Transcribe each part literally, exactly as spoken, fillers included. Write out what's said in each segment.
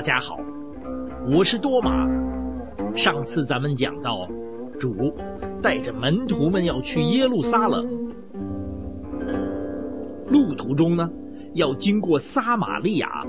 家好，我是多马。上次咱们讲到，主带着门徒们要去耶路撒冷，路途中呢，要经过撒玛利亚。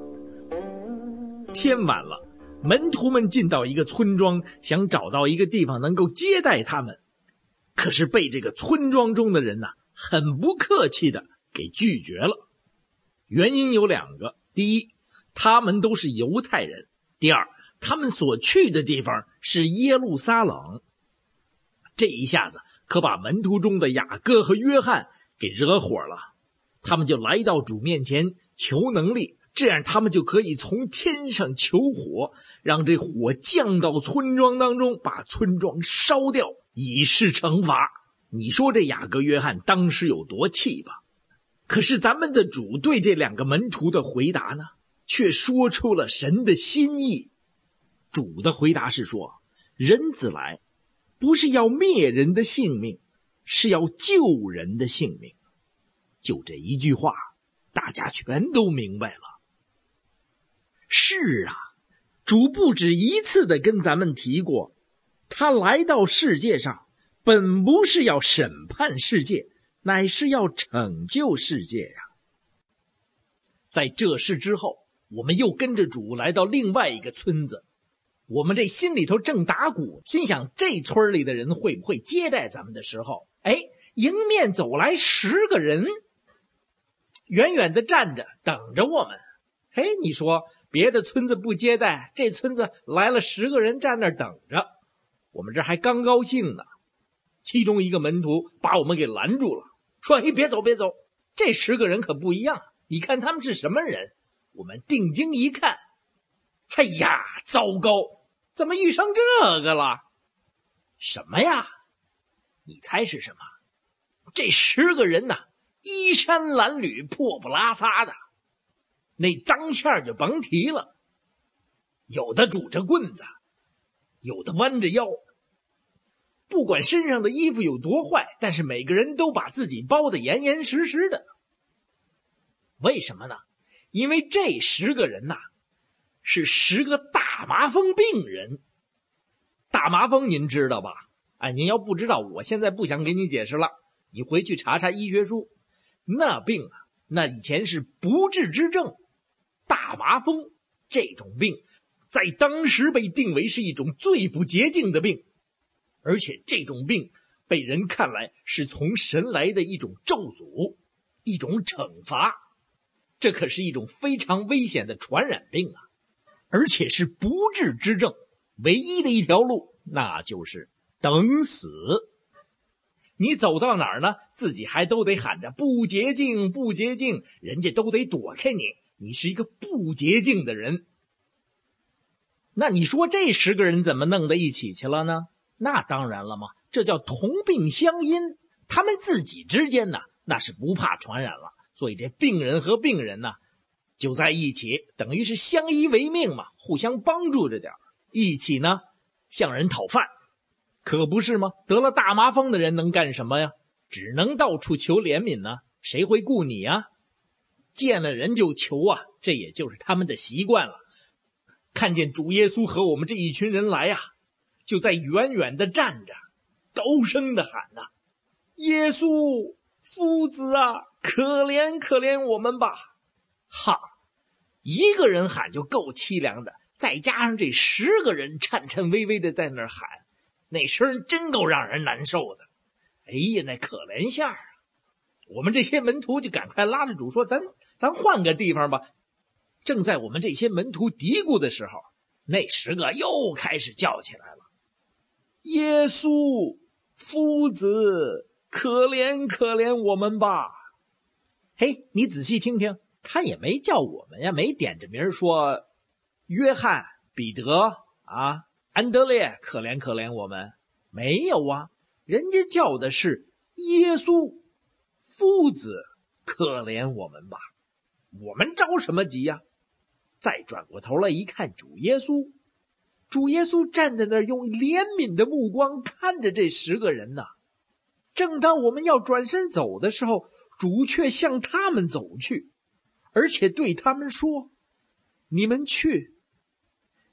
天晚了，门徒们进到一个村庄，想找到一个地方能够接待他们，可是被这个村庄中的人呢、啊，很不客气的给拒绝了。原因有两个，第一，他们都是犹太人；第二，他们所去的地方是耶路撒冷。这一下子可把门徒中的雅各和约翰给惹火了，他们就来到主面前求能力，这样他们就可以从天上求火，让这火降到村庄当中，把村庄烧掉，以示惩罚。你说这雅各约翰当时有多气吧？可是咱们的主对这两个门徒的回答呢，却说出了神的心意。主的回答是说，人子来不是要灭人的性命，是要救人的性命。就这一句话，大家全都明白了。是啊，主不止一次的跟咱们提过，他来到世界上本不是要审判世界，乃是要拯救世界呀。在这事之后，我们又跟着主来到另外一个村子，我们这心里头正打鼓，心想这村里的人会不会接待咱们的时候，哎，迎面走来十个人，远远的站着等着我们。嘿，你说别的村子不接待，这村子来了十个人站那儿等着，我们这还刚高兴呢。其中一个门徒把我们给拦住了，说：“哎，别走别走，这十个人可不一样，你看他们是什么人？”我们定睛一看，哎呀，糟糕，怎么遇上这个了？什么呀？你猜是什么？这十个人呐、啊，衣衫褴褛，破布拉撒的，那脏线就甭提了，有的拄着棍子，有的弯着腰。不管身上的衣服有多坏，但是每个人都把自己包得严严实实的。为什么呢？因为这十个人呐、啊，是十个大麻风病人。大麻风您知道吧？哎，您要不知道，我现在不想给你解释了，你回去查查医学书。那病啊，那以前是不治之症。大麻风这种病，在当时被定为是一种最不洁净的病。而且这种病被人看来是从神来的一种咒诅，一种惩罚，这可是一种非常危险的传染病啊！而且是不治之症，唯一的一条路那就是等死。你走到哪儿呢，自己还都得喊着不洁净不洁净，人家都得躲开你，你是一个不洁净的人。那你说这十个人怎么弄到一起去了呢？那当然了嘛，这叫同病相怜，他们自己之间呢，那是不怕传染了，所以这病人和病人呢就在一起，等于是相依为命嘛，互相帮助着点，一起呢向人讨饭，可不是吗？得了大麻风的人能干什么呀？只能到处求怜悯呢，谁会顾你啊？见了人就求啊，这也就是他们的习惯了。看见主耶稣和我们这一群人来啊，就在远远的站着，高声的喊呐、啊：“耶稣，夫子啊，可怜可怜我们吧！”哈，一个人喊就够凄凉的，再加上这十个人颤颤巍巍的在那儿喊，那声真够让人难受的。哎呀，那可怜相啊！我们这些门徒就赶快拉着主说：“咱咱换个地方吧。”正在我们这些门徒嘀咕的时候，那十个又开始叫起来了。耶稣，夫子，可怜可怜我们吧！嘿，你仔细听听，他也没叫我们呀，没点着名说约翰、彼得啊、安德烈，可怜可怜我们，没有啊，人家叫的是耶稣，夫子，可怜我们吧！我们着什么急呀？再转过头来一看，主耶稣。主耶稣站在那儿，用怜悯的目光看着这十个人呐。正当我们要转身走的时候，主却向他们走去，而且对他们说：“你们去，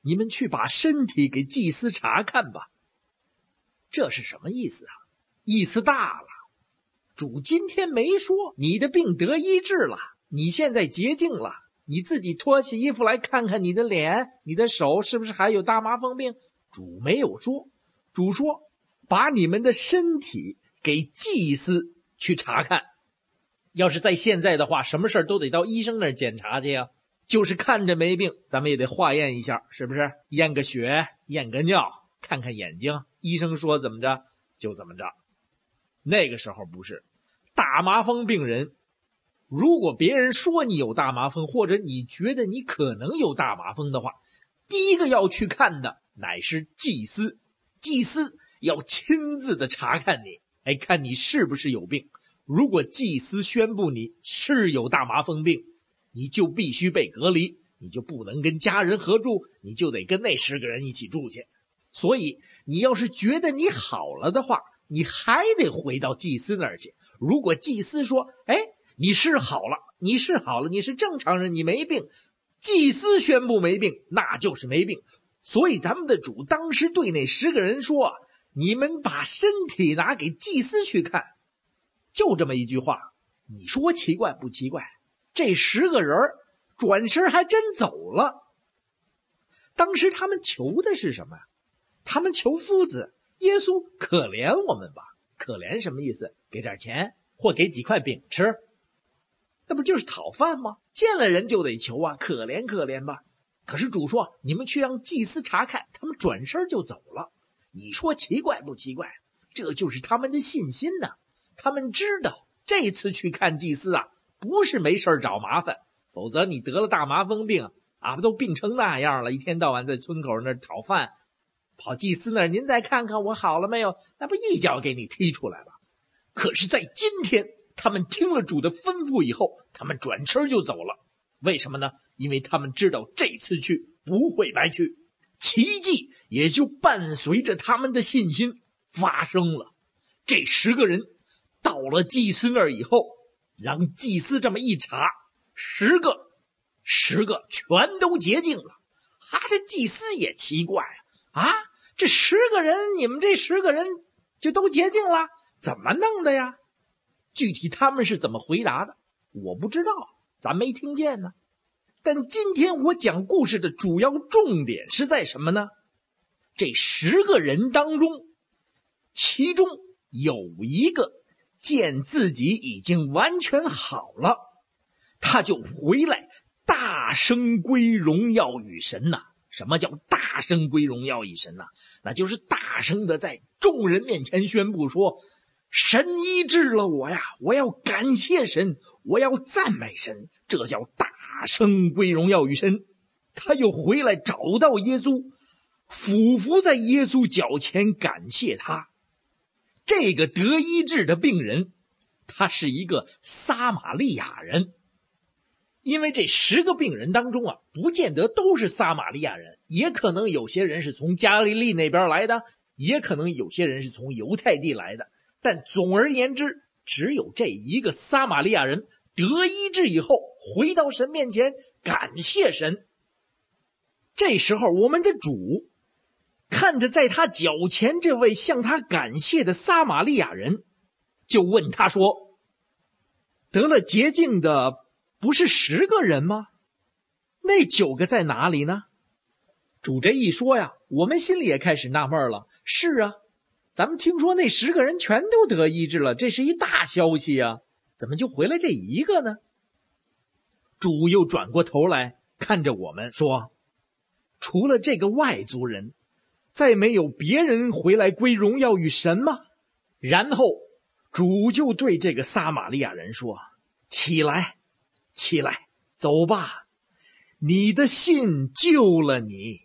你们去把身体给祭司查看吧。这是什么意思啊？意思大了。主今天没说你的病得医治了，你现在洁净了，你自己脱起衣服来看看你的脸，你的手是不是还有大麻风病？主没有说，主说把你们的身体给祭司去查看。要是在现在的话，什么事都得到医生那儿检查去啊，就是看着没病，咱们也得化验一下，是不是？验个血，验个尿，看看眼睛，医生说怎么着就怎么着。那个时候不是，大麻风病人，如果别人说你有大麻风，或者你觉得你可能有大麻风的话，第一个要去看的乃是祭司。祭司要亲自的查看你，哎，看你是不是有病。如果祭司宣布你是有大麻风病，你就必须被隔离，你就不能跟家人合住，你就得跟那十个人一起住去。所以你要是觉得你好了的话，你还得回到祭司那儿去。如果祭司说，哎，你是好了，你是好了，你是正常人，你没病，祭司宣布没病，那就是没病。所以咱们的主当时对那十个人说，你们把身体拿给祭司去看。就这么一句话，你说奇怪不奇怪？这十个人转身还真走了。当时他们求的是什么？他们求夫子，耶稣可怜我们吧。可怜什么意思？给点钱或给几块饼吃，那不就是讨饭吗？见了人就得求啊，可怜可怜吧。可是主说，你们去让祭司查看，他们转身就走了。你说奇怪不奇怪？这就是他们的信心呢、啊。他们知道这次去看祭司啊，不是没事找麻烦，否则你得了大麻风病啊，都病成那样了，一天到晚在村口那儿讨饭，跑祭司那儿，您再看看我好了没有，那不一脚给你踢出来了。可是在今天，他们听了主的吩咐以后，他们转身就走了。为什么呢？因为他们知道这次去不会白去，奇迹也就伴随着他们的信心发生了。这十个人到了祭司那儿以后，让祭司这么一查，十个十个全都洁净了。啊，这祭司也奇怪啊，啊，这十个人，你们这十个人就都洁净了，怎么弄的呀？具体他们是怎么回答的，我不知道，咱没听见呢。但今天我讲故事的主要重点是在什么呢？这十个人当中，其中有一个见自己已经完全好了，他就回来大声归荣耀与神呐、啊。什么叫大声归荣耀与神呐、啊？那就是大声的在众人面前宣布说，神医治了我呀，我要感谢神，我要赞美神，这叫大声归荣耀与神。他又回来找到耶稣，俯伏在耶稣脚前感谢他。这个得医治的病人，他是一个撒玛利亚人。因为这十个病人当中啊，不见得都是撒玛利亚人，也可能有些人是从加利利那边来的，也可能有些人是从犹太地来的。但总而言之，只有这一个撒玛利亚人得医治以后，回到神面前感谢神。这时候我们的主看着在他脚前这位向他感谢的撒玛利亚人，就问他说，得了洁净的不是十个人吗？那九个在哪里呢？主这一说呀，我们心里也开始纳闷了。是啊，咱们听说那十个人全都得医治了，这是一大消息啊，怎么就回来这一个呢？主又转过头来看着我们说，除了这个外族人，再没有别人回来归荣耀与神吗？然后主就对这个撒玛利亚人说，起来起来，走吧，你的信救了你。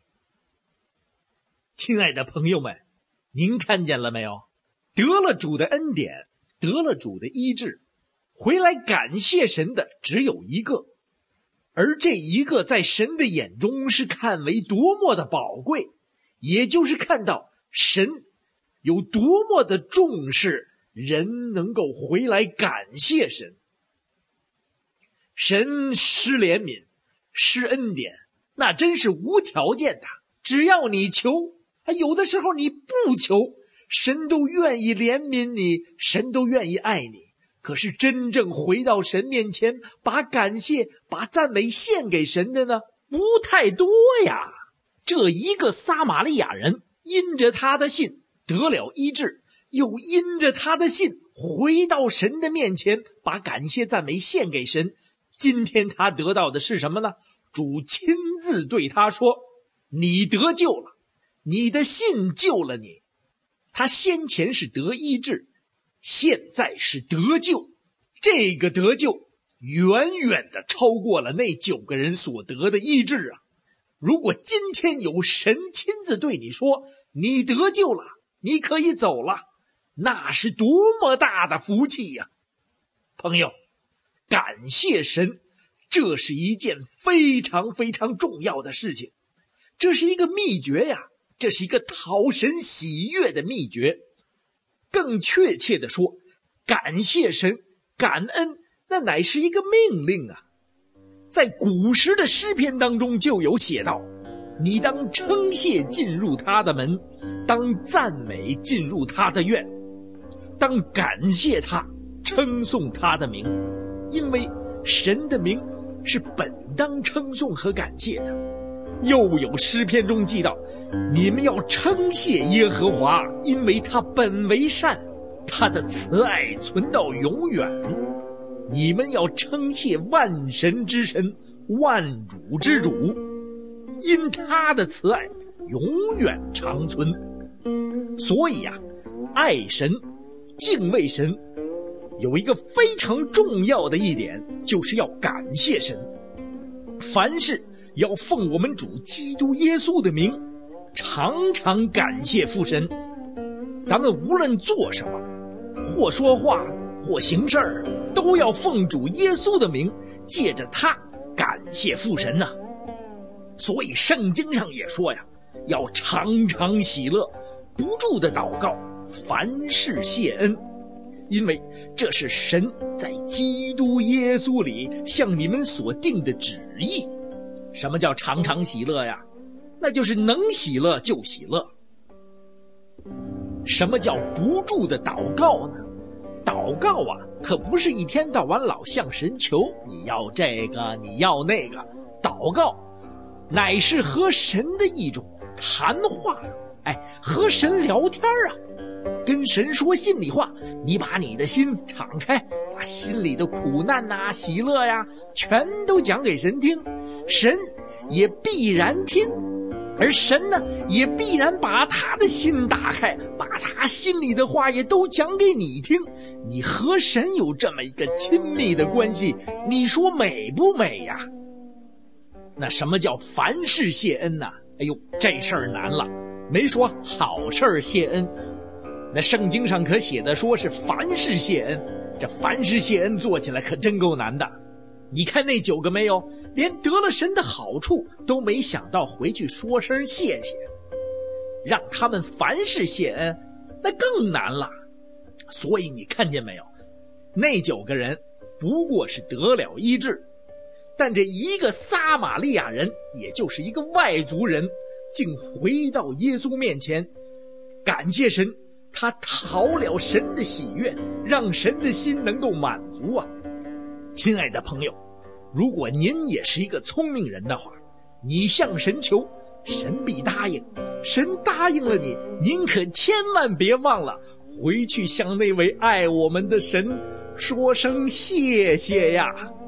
亲爱的朋友们，您看见了没有？得了主的恩典，得了主的医治，回来感谢神的只有一个，而这一个在神的眼中是看为多么的宝贵，也就是看到神有多么的重视人能够回来感谢神。神施怜悯施恩典，那真是无条件的， 只要你求，有的时候你不求，神都愿意怜悯你，神都愿意爱你。可是真正回到神面前，把感谢把赞美献给神的呢，不太多呀。这一个撒玛利亚人因着他的信得了医治，又因着他的信回到神的面前，把感谢赞美献给神。今天他得到的是什么呢？主亲自对他说，你得救了，你的信救了你。他先前是得医治，现在是得救。这个得救远远的超过了那九个人所得的医治啊！如果今天有神亲自对你说，你得救了，你可以走了，那是多么大的福气呀！朋友，感谢神，这是一件非常非常重要的事情，这是一个秘诀呀，这是一个讨神喜悦的秘诀。更确切的说，感谢神、感恩，那乃是一个命令啊。在古时的诗篇当中就有写道，你当称谢进入他的门，当赞美进入他的院，当感谢他，称颂他的名，因为神的名是本当称颂和感谢的。又有诗篇中记道，你们要称谢耶和华，因为他本为善，他的慈爱存到永远。你们要称谢万神之神，万主之主，因他的慈爱永远长存。所以啊，爱神、敬畏神有一个非常重要的一点，就是要感谢神。凡事要奉我们主基督耶稣的名，常常感谢父神。咱们无论做什么，或说话或行事儿，都要奉主耶稣的名，借着他感谢父神呐、啊。所以圣经上也说呀，要常常喜乐，不住的祷告，凡事谢恩，因为这是神在基督耶稣里向你们所定的旨意。什么叫常常喜乐呀？那就是能喜乐就喜乐。什么叫不住的祷告呢？祷告啊，可不是一天到晚老向神求，你要这个你要那个。祷告乃是和神的一种谈话，哎，和神聊天啊，跟神说心里话。你把你的心敞开，把心里的苦难呐、喜乐呀，全都讲给神听，神也必然听，而神呢，也必然把他的心打开，把他心里的话也都讲给你听。你和神有这么一个亲密的关系，你说美不美呀？那什么叫凡事谢恩呢？哎呦，这事儿难了，没说好事谢恩。那圣经上可写的说是凡事谢恩，这凡事谢恩做起来可真够难的。你看那九个没有，连得了神的好处都没想到回去说声谢谢，让他们凡事谢恩，那更难了。所以你看见没有，那九个人不过是得了医治，但这一个撒玛利亚人，也就是一个外族人，竟回到耶稣面前，感谢神，他讨了神的喜悦，让神的心能够满足啊。亲爱的朋友，如果您也是一个聪明人的话，你向神求，神必答应。神答应了你，您可千万别忘了回去向那位爱我们的神说声谢谢呀。